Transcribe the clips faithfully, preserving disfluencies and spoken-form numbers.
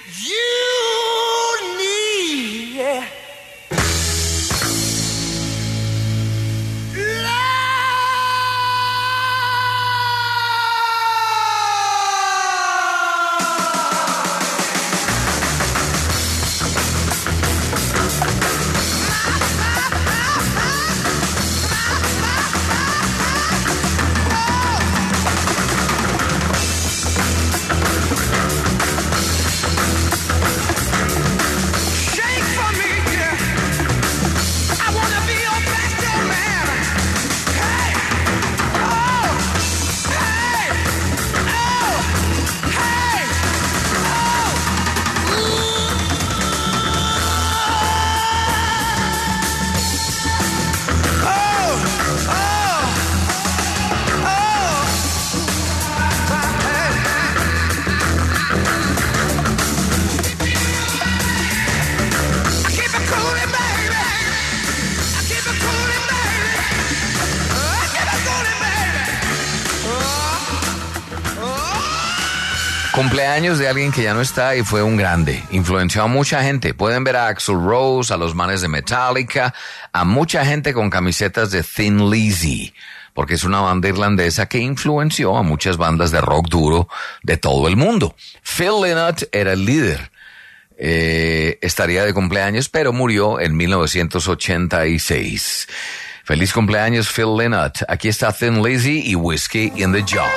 you need. Yeah. Cumpleaños de alguien que ya no está y fue un grande. Influenció a mucha gente. Pueden ver a Axl Rose, a los manes de Metallica, a mucha gente con camisetas de Thin Lizzy, porque es una banda irlandesa que influenció a muchas bandas de rock duro de todo el mundo. Phil Lynott era el líder. Eh, estaría de cumpleaños, pero murió en mil novecientos ochenta y seis. Feliz cumpleaños, Phil Lynott. Aquí está Thin Lizzy y Whiskey in the Jar.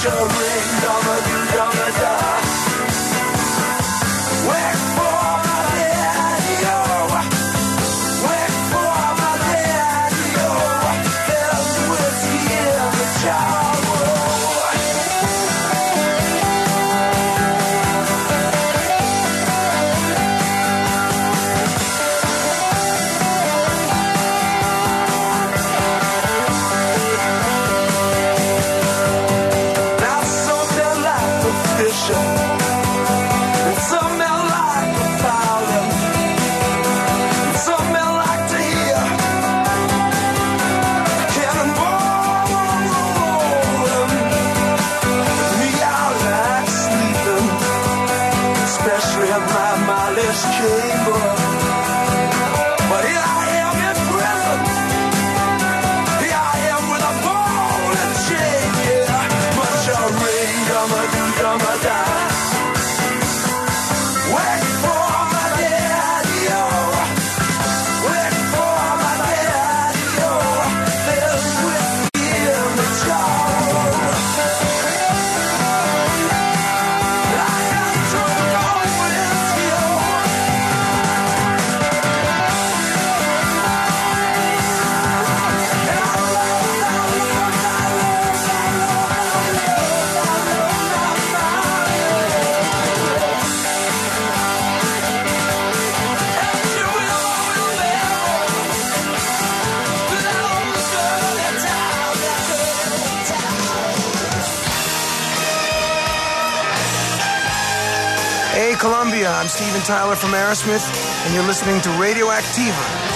Columbia, I'm Steven Tyler from Aerosmith, and you're listening to Radioactiva.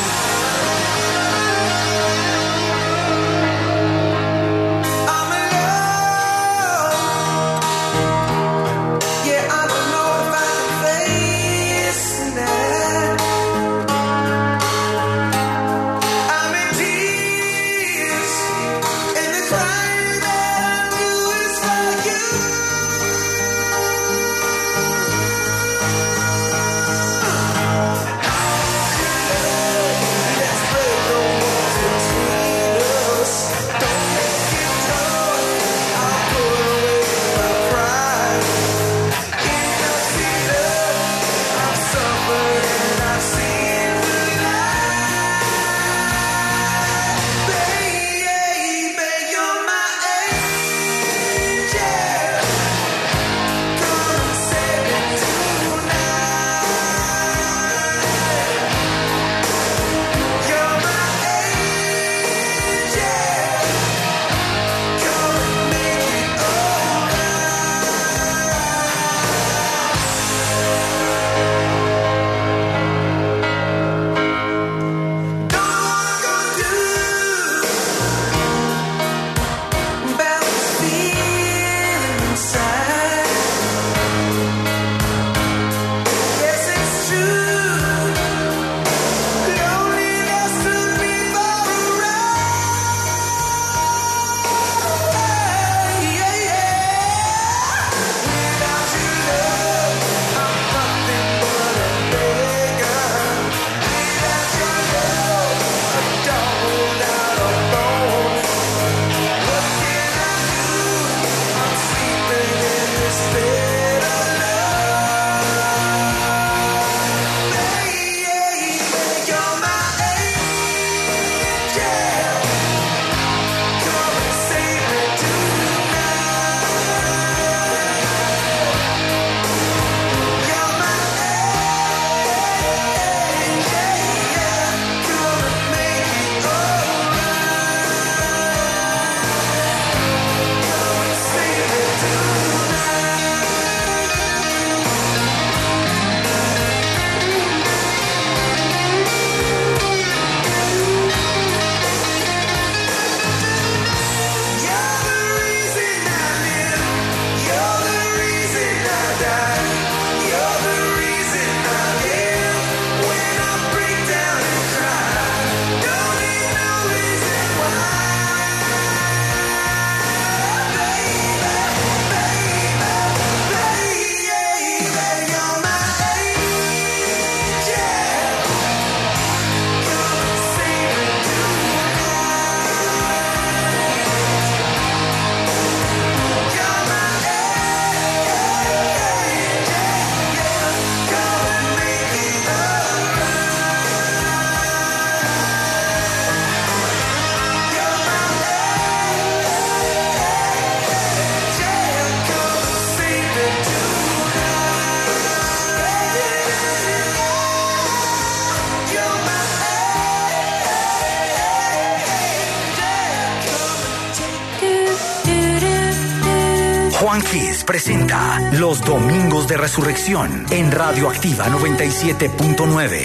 Juan Kiss presenta Los Domingos de Resurrección en Radioactiva noventa y siete punto nueve.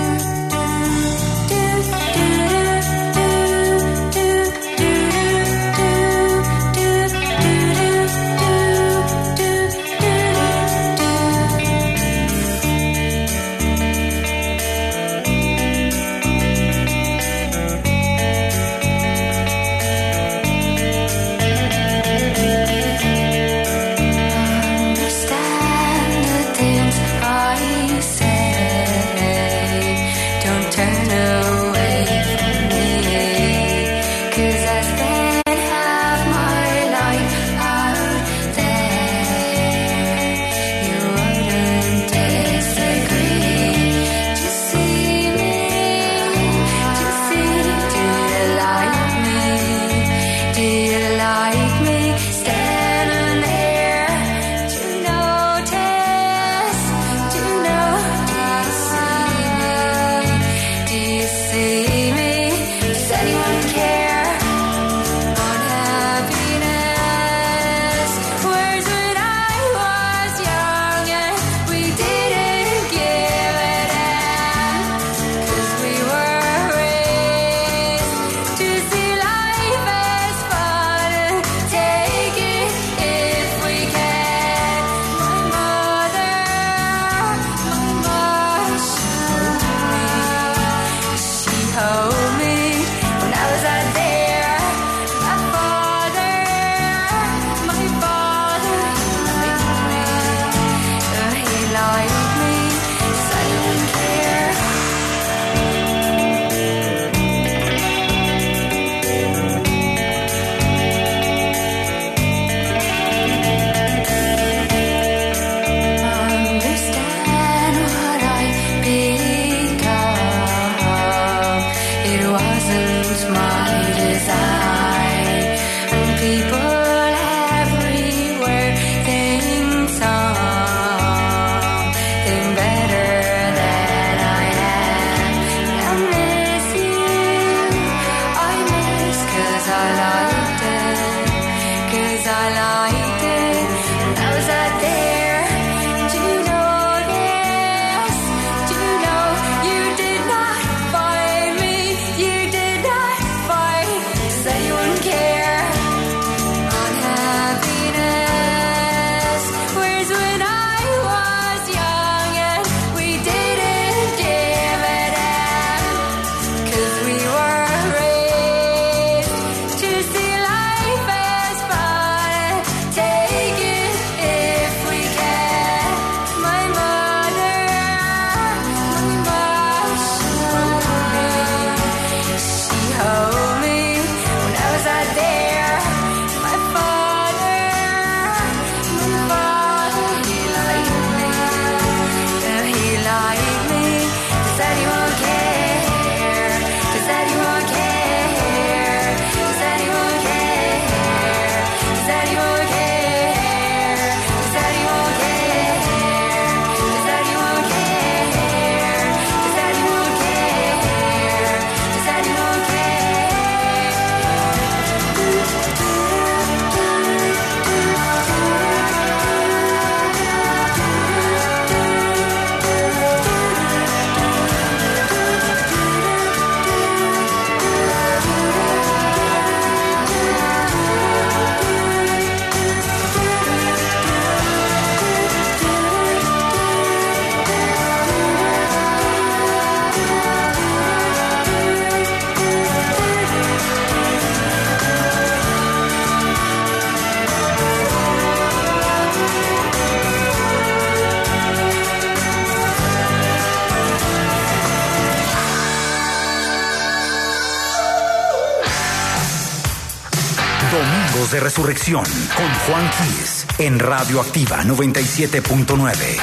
Domingos de Resurrección con Juan Kiss en Radioactiva noventa y siete punto nueve.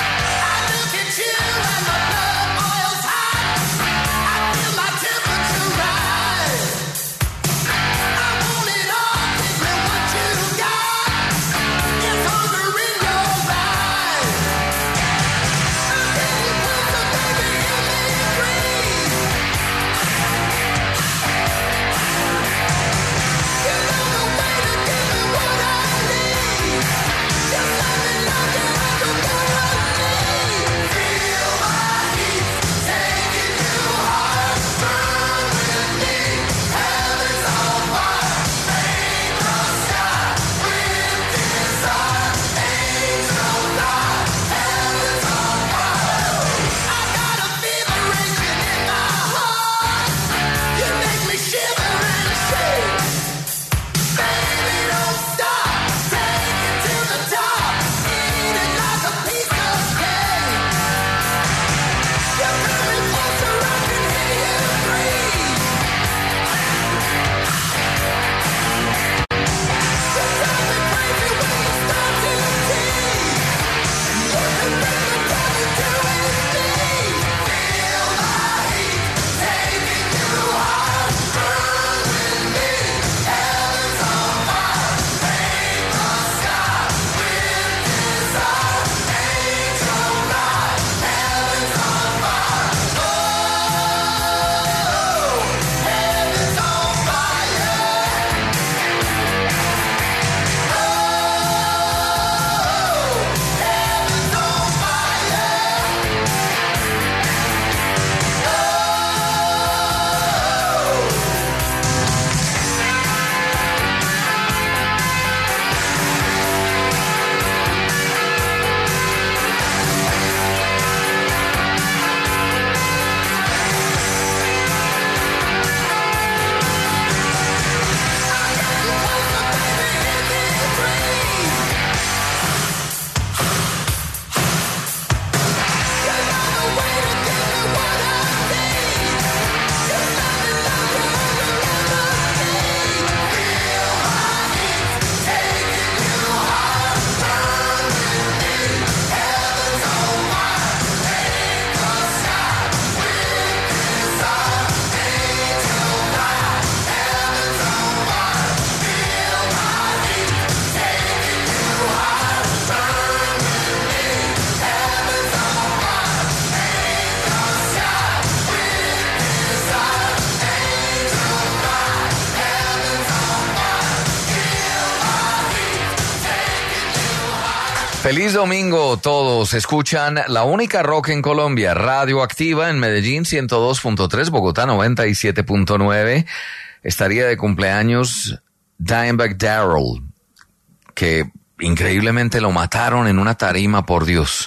You know the way to give me what I need. Feliz domingo todos. Escuchan la única rock en Colombia, Radioactiva en Medellín ciento dos punto tres, Bogotá noventa y siete punto nueve. Estaría de cumpleaños Dimebag Darrell, que increíblemente lo mataron en una tarima, por Dios.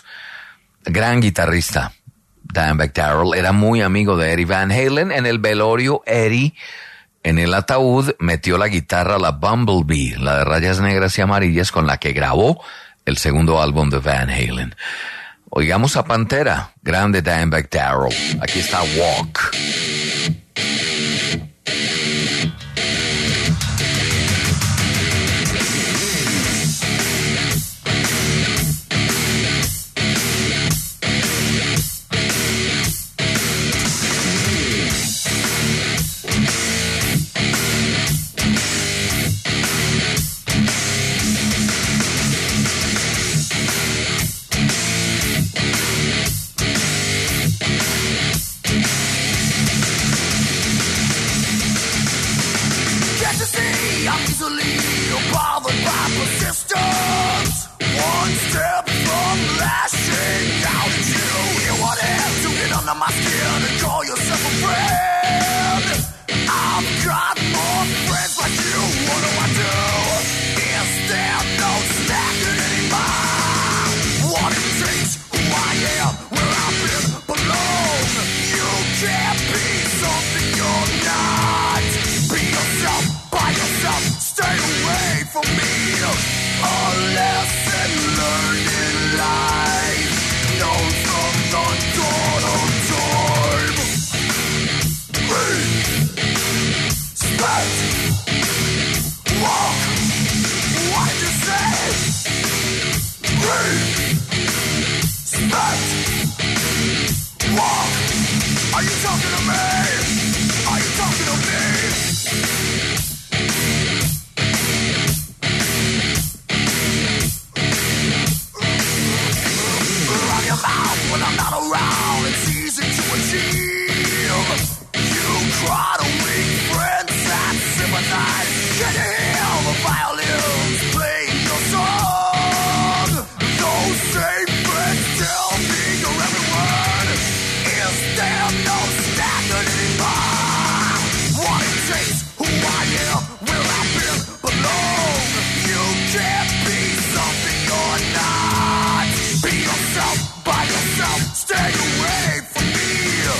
Gran guitarrista. Dimebag Darrell era muy amigo de Eddie Van Halen. En el velorio, Eddie, en el ataúd, metió la guitarra, la Bumblebee, la de rayas negras y amarillas, con la que grabó el segundo álbum de Van Halen. Oigamos a Pantera, grande Dimebag Darrell. Aquí está Walk.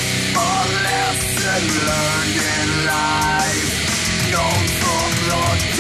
Learned in life, known from the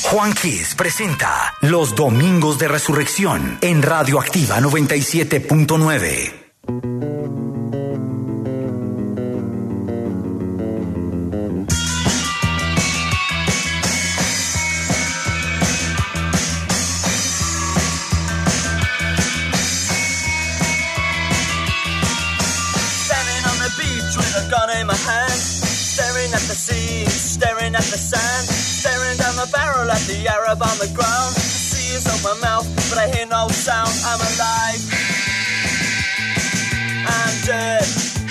Juan Kiss presenta Los Domingos de Resurrección en Radio Activa noventa y siete punto nueve. In my hand, staring at the sea, staring at the sand, staring down the barrel at the Arab on the ground. The sea is on my mouth, but I hear no sound. I'm alive, I'm dead,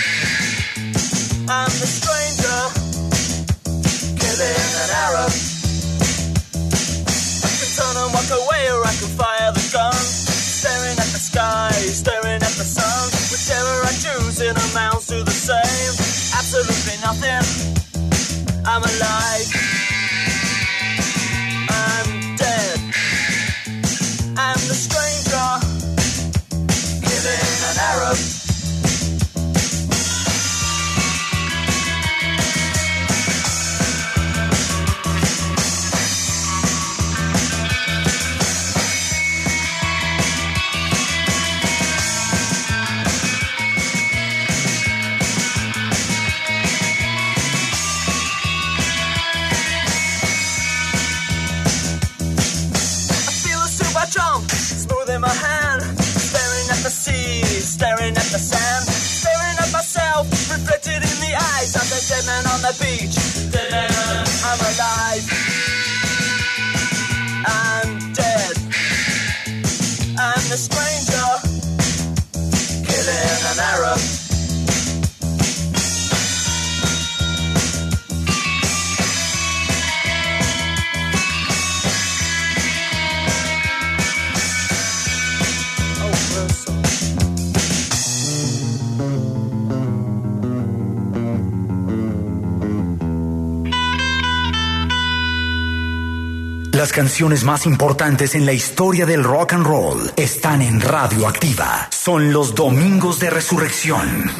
I'm the stranger, killing an Arab. I can turn and walk away, or I can fire the gun. Staring at the sky, staring at the sun. Whichever I choose, it amounts to the same. Absolutely nothing. I'm alive. I'm dead. I'm the stranger, killing an Arab. In my hand, staring at the sea, staring at the sand, staring at myself, reflected in the eyes of the dead man on the beach. Dead man, I'm alive, I'm dead, I'm the stranger, killing an Arab. Las canciones más importantes en la historia del rock and roll están en Radio Activa. Son los Domingos de Resurrección.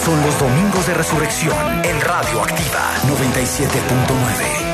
son los Domingos de Resurrección en Radio Activa noventa y siete punto nueve.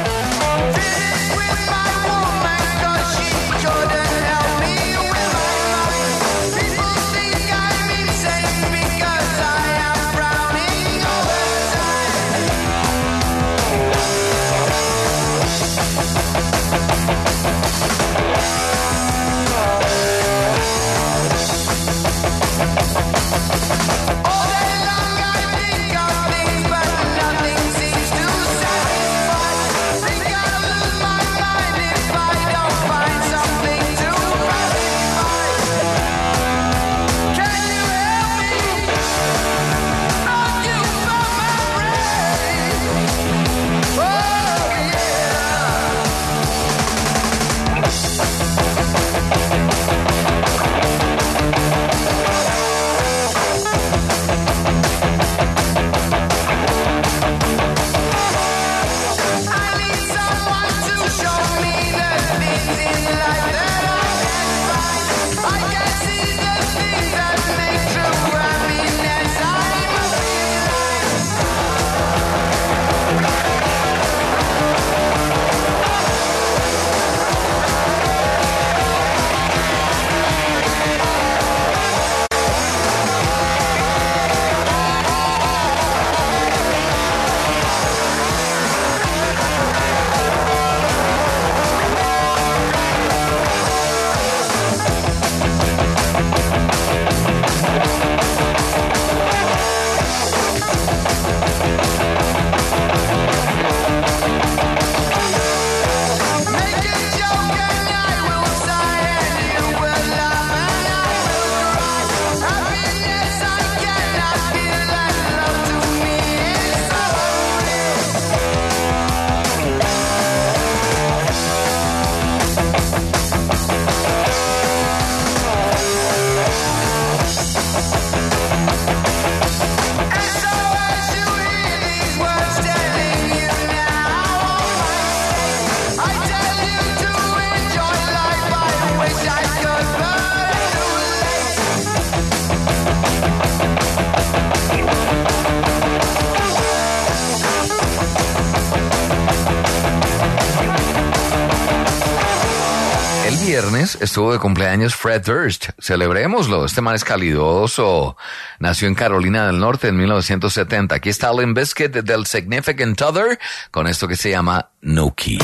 Viernes estuvo de cumpleaños Fred Durst. Celebrémoslo. Este man es calidoso. Nació en Carolina del Norte en mil novecientos setenta. Aquí está Limp Bizkit del Significant Other con esto que se llama No Key.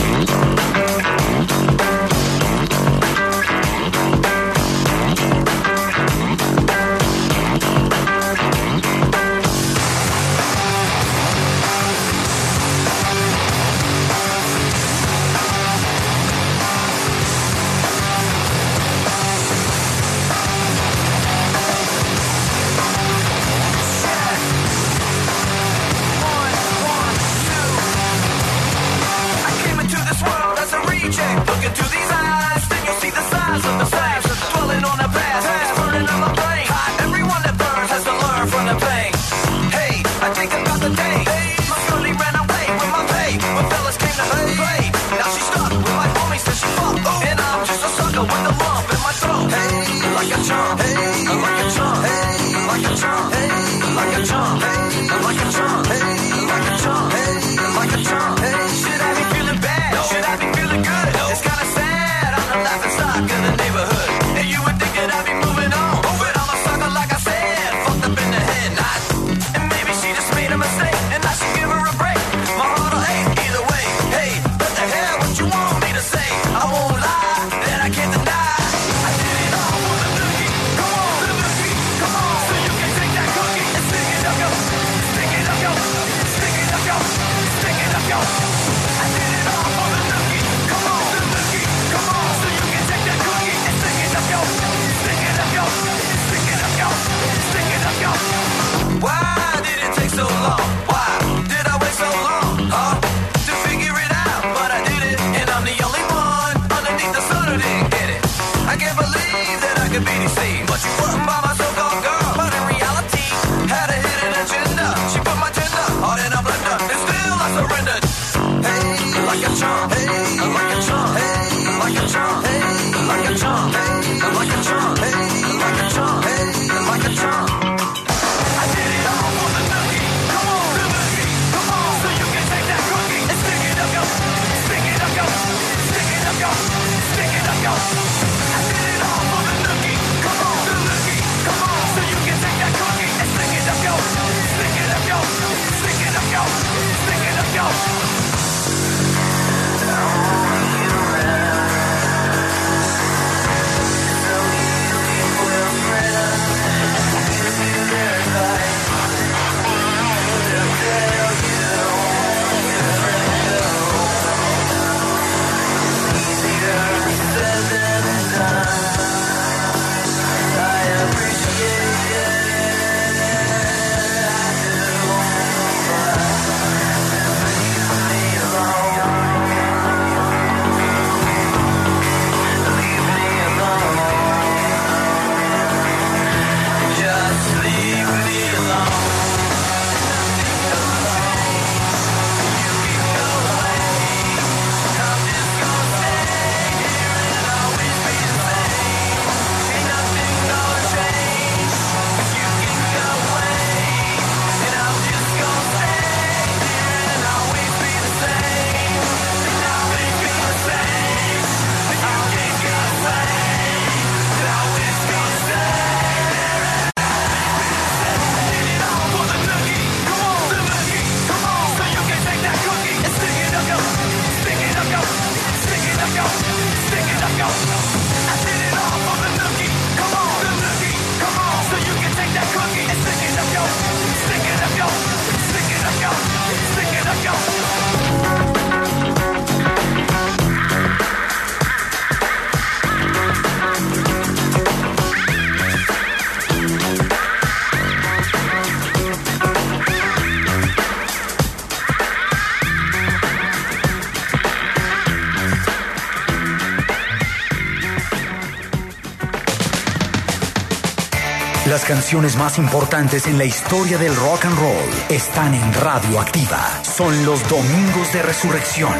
Like a charm, hey, like a charm. I did it all for the nookie. Las canciones más importantes en la historia del rock and roll están en Radio Activa. Son los Domingos de Resurrección.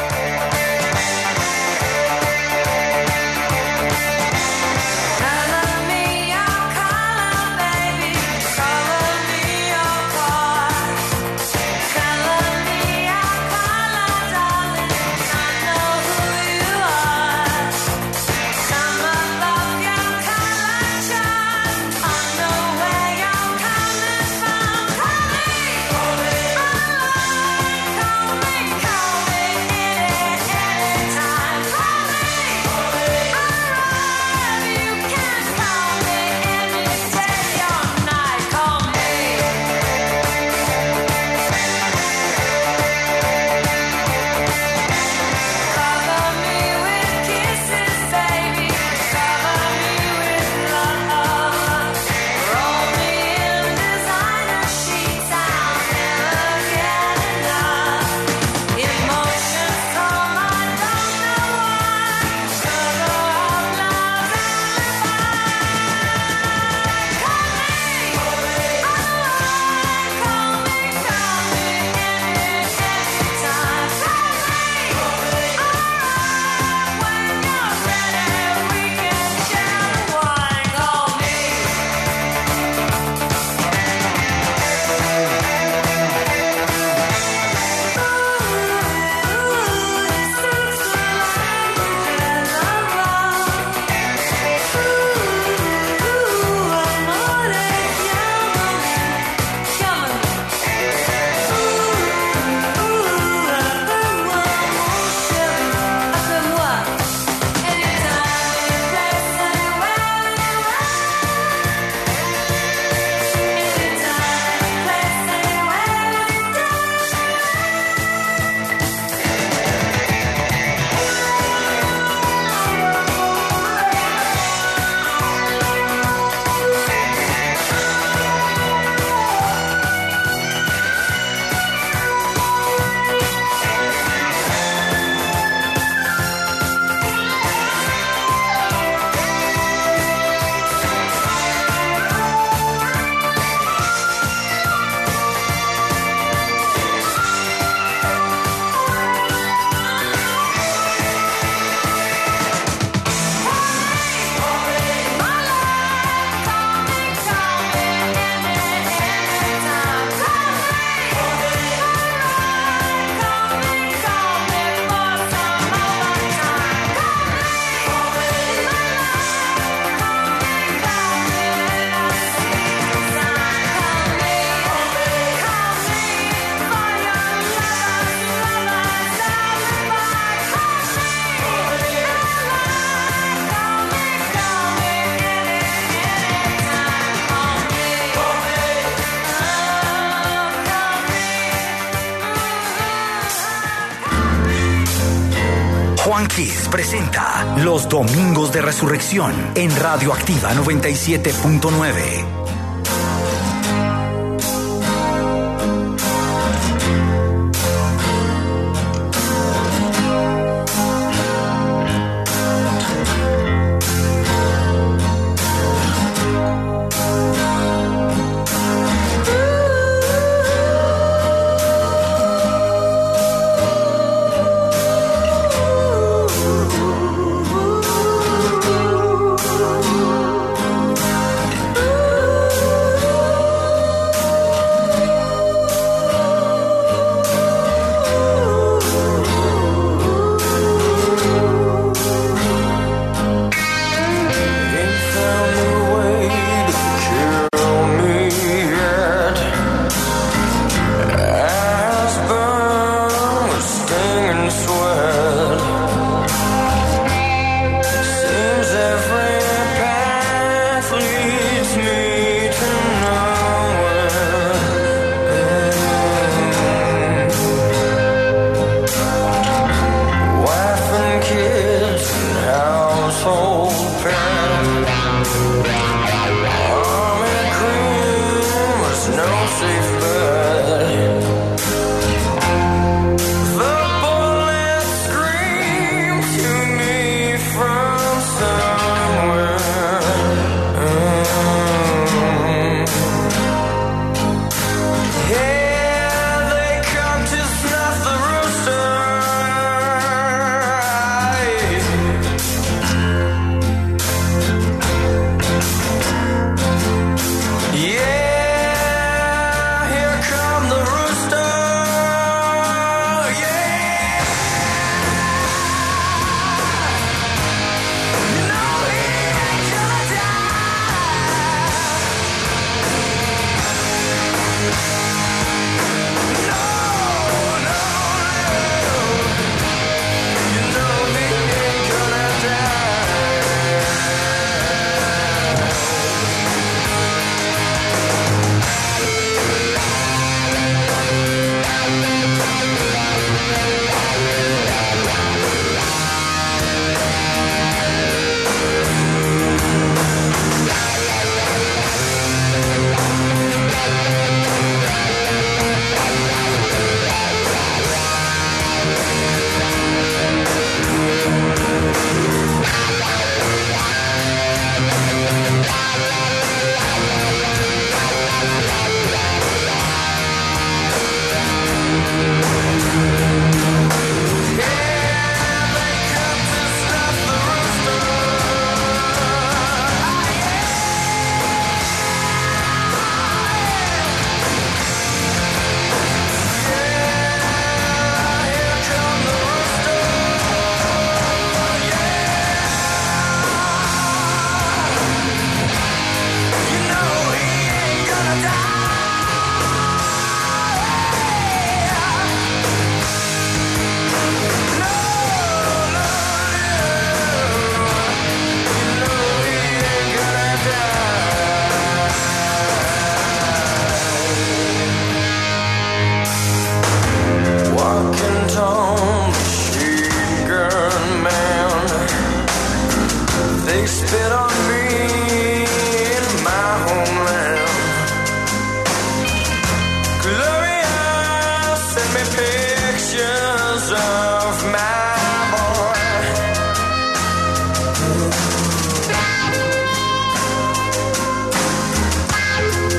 Juan Kiss presenta Los Domingos de Resurrección en Radio Activa noventa y siete punto nueve. Ooh.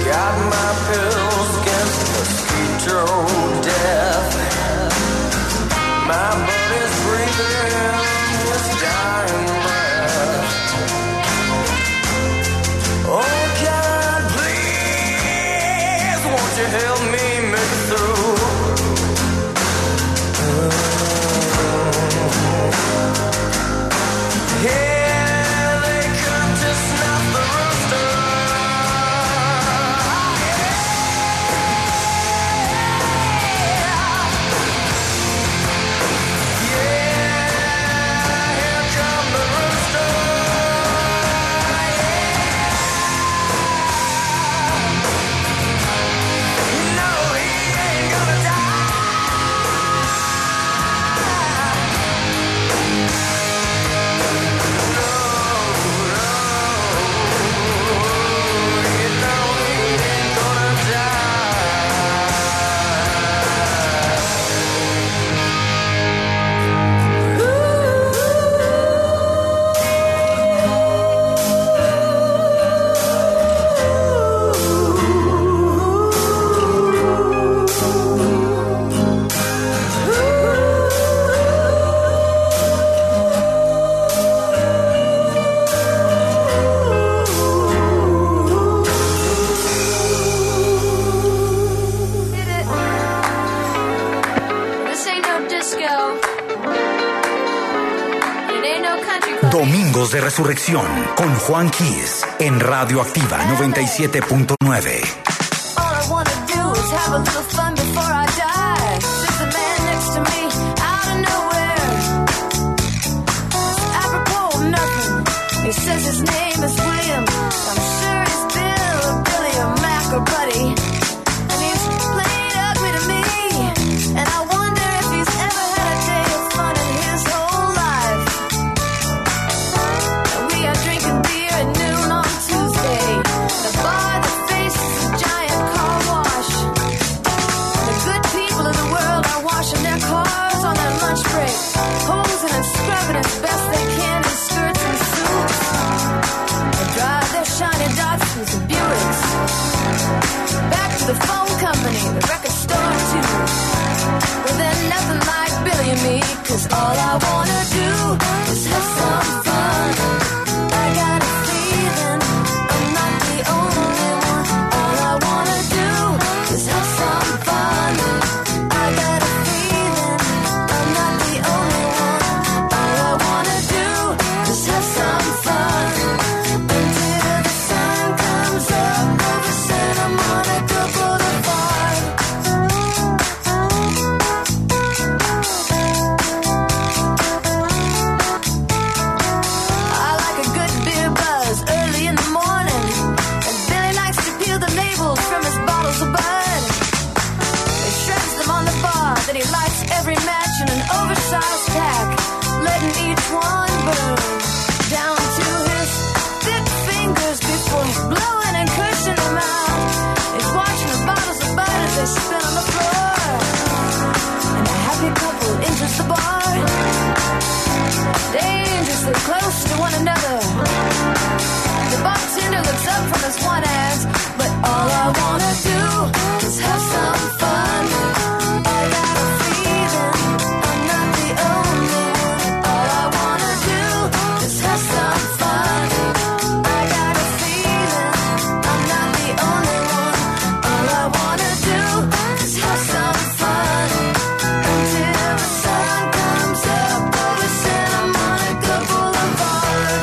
got my pills against mosquito death. My body's breathing his dying breath. Oh God, please, won't you help me make it through? Here they come to snuff the rooster. Domingos de Resurrección con Juan Quiz en Radio Activa noventa y siete punto nueve. The phone company, the record store too. Well, they're nothing like Billy and me, 'cause all I wanna do is have some fun. I got a feeling I'm not the only one. All I wanna do is have some fun. I got a feeling I'm not the only one. All I wanna do is have some fun. Until the sun comes up over Santa Monica. Oversized pack, letting each one burn down to his thick fingers before blowing and cursing them out. He's watching the bottles of bud as they spin on the floor, and a happy couple enters the bar, dangerously close to one another. The bartender looks up from his one ass, but all I wanna do is have some fun. I got a feeling I'm not the only one. All I wanna do is have some fun. I got a feeling I'm not the only one. All I wanna do is have some fun. Until the sun comes up over Santa Monica Boulevard.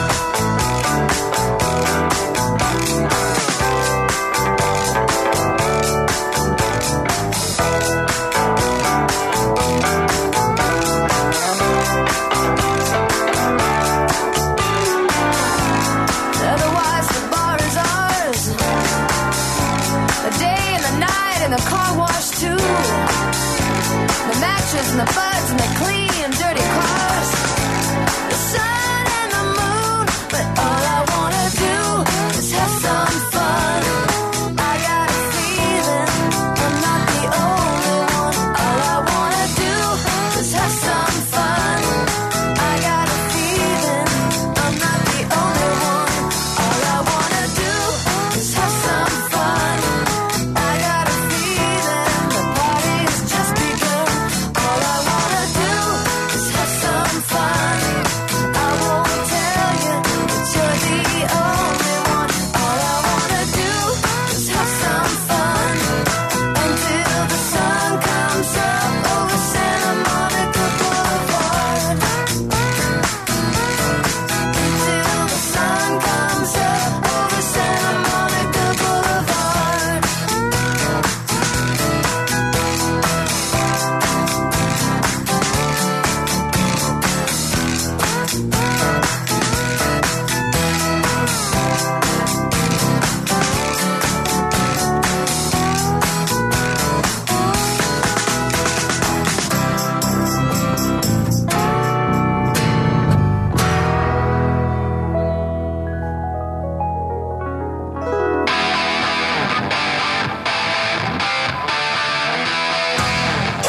Otherwise the bar is ours. The day and the night and the car wash too. The matches and the buds and the clean dirty cars. The sun and the moon, but all I wanna do is have some fun. I got a feeling I'm not the only one. All I wanna do is have some fun. I got a feeling I'm not the only one. All I wanna do is have some fun.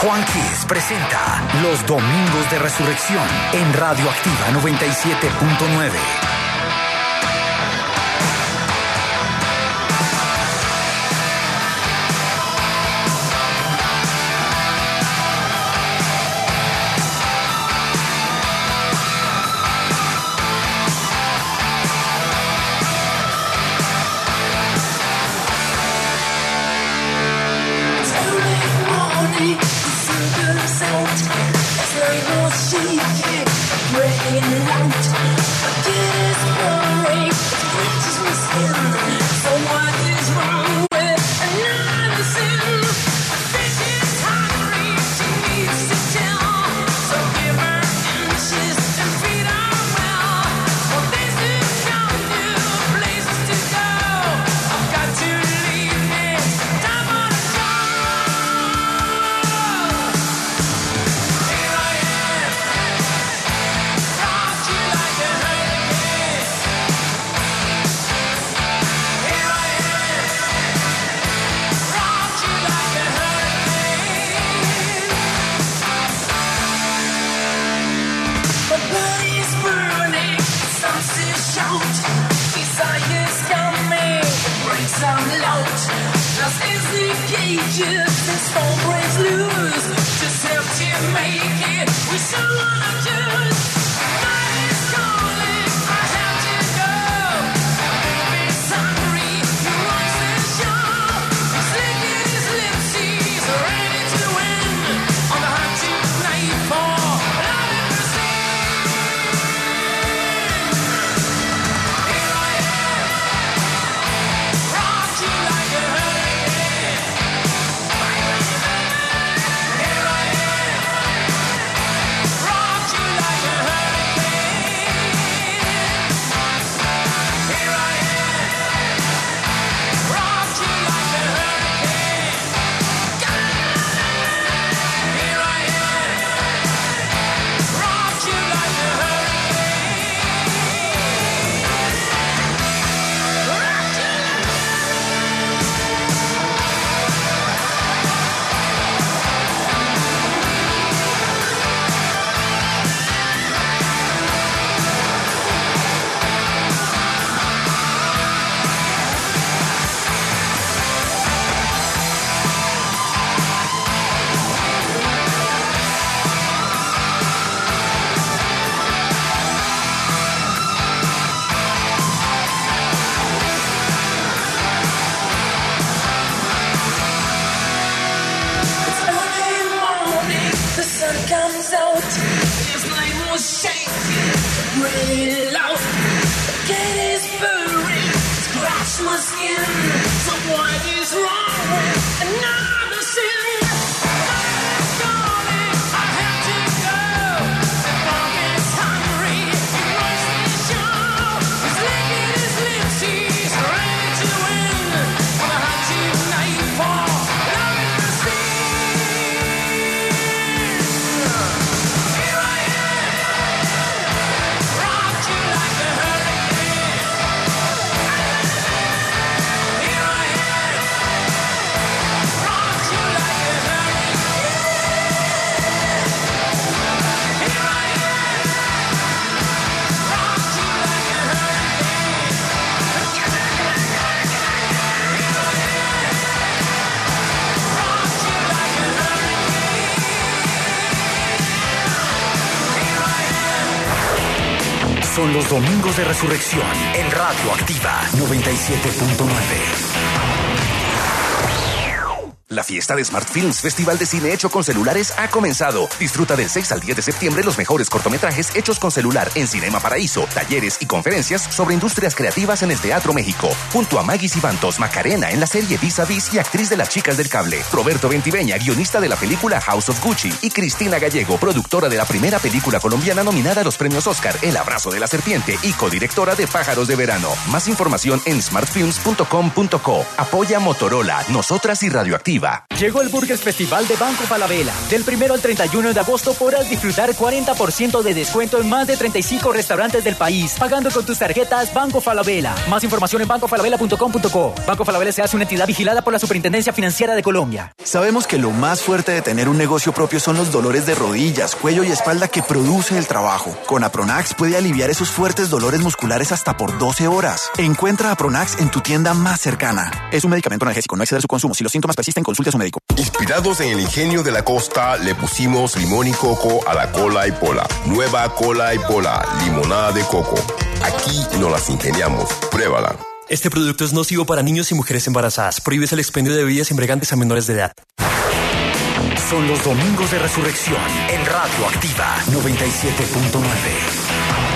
Juan Kiss presenta Los Domingos de Resurrección en Radioactiva noventa y siete punto nueve. Son los Domingos de Resurrección en Radioactiva noventa y siete punto nueve. La fiesta de Smart Films, festival de cine hecho con celulares, ha comenzado. Disfruta del seis al diez de septiembre los mejores cortometrajes hechos con celular en Cinema Paraíso, talleres y conferencias sobre industrias creativas en el Teatro México. Junto a Maggie Cibantos, Macarena en la serie Vis a Vis y actriz de Las Chicas del Cable. Roberto Ventiveña, guionista de la película House of Gucci. Y Cristina Gallego, productora de la primera película colombiana nominada a los premios Oscar, El Abrazo de la Serpiente, y codirectora de Pájaros de Verano. Más información en smartfilms punto com punto co. Apoya Motorola, Nosotras y Radioactiva. Activa. Llegó el Burgers Festival de Banco Falabella. Del primero al treinta y uno de agosto podrás disfrutar cuarenta por ciento de descuento en más de treinta y cinco restaurantes del país, pagando con tus tarjetas Banco Falabella. Más información en banco falabella punto com punto co. Banco Falabella se hace una entidad vigilada por la Superintendencia Financiera de Colombia. Sabemos que lo más fuerte de tener un negocio propio son los dolores de rodillas, cuello y espalda que produce el trabajo. Con Apronax puede aliviar esos fuertes dolores musculares hasta por doce horas. Encuentra Apronax en tu tienda más cercana. Es un medicamento analgésico, no exceder su consumo. Si los síntomas persisten, consulte a su médico. Inspirados en el ingenio de la costa, le pusimos limón y coco a la cola y pola. Nueva cola y pola, limonada de coco. Aquí nos las ingeniamos. Pruébala. Este producto es nocivo para niños y mujeres embarazadas. Prohíbes el expendio de bebidas embriagantes a menores de edad. Son los domingos de resurrección en Radio Activa noventa y siete punto nueve.